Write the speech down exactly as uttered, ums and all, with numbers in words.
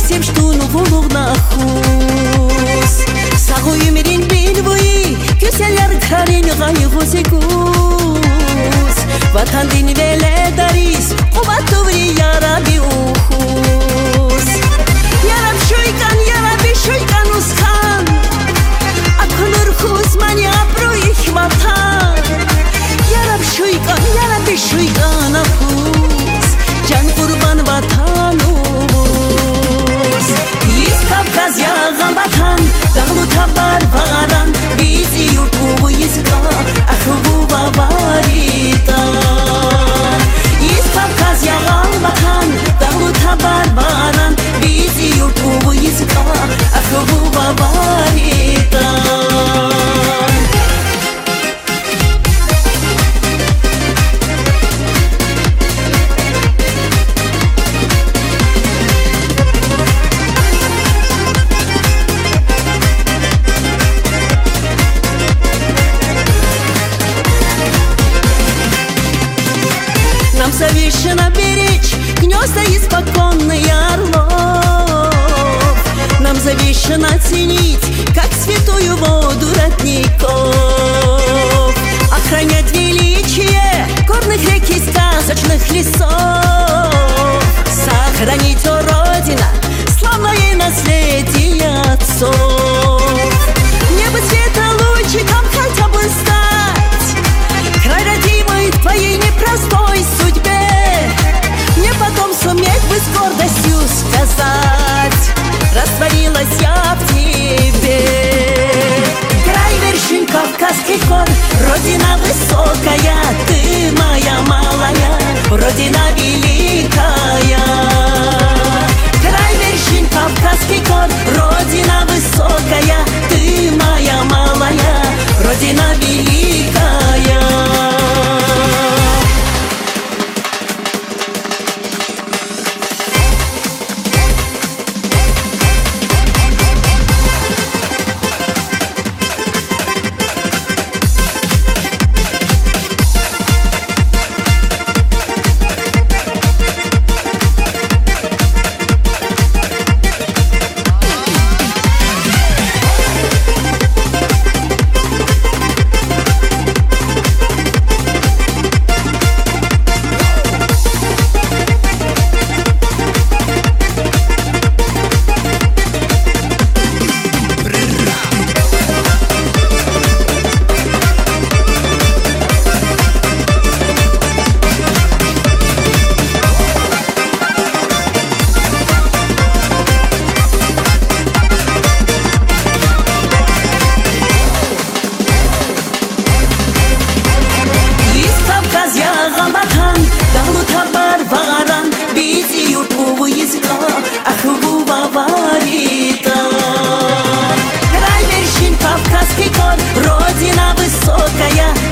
всем, что ну волна хус. Сагуй мерин бинвуи, кюселяр карин гайгу секус. Ватан дин веле дарис, кубатуври яраби ухус. Яраб шуйкан, яраби шуйкан усхан. Акнур хус мани абру их ватан. Яраб шуйкан, яраби шуйкан ахус. Жан курбан ватан умус. Из Кавказ яган ватан, дагну табар варан. Бизи юрту изга, аху баварита. Из Кавказ яган ватан, дагну табар варан. Бизи юрту изга, аху баварита. Нам завешено беречь гнезда испоконных орлов. Нам завешено ценить, как святую воду родников. Охранять величие горных рек и сказочных лесов. Сохранить, о Родина, славное наследие отцов. Небо света лучиком хотя бы стать. Край родимый в твоей непростой судьбе. Мне потом суметь бы с гордостью сказать: растворилась я в тебе. Край вершин Кавказских гор, Родина высокая, ты моя малая, Родина великая. Край вершин Кавказских гор, Родина высокая, ты моя малая, Родина великая. Родина высокая,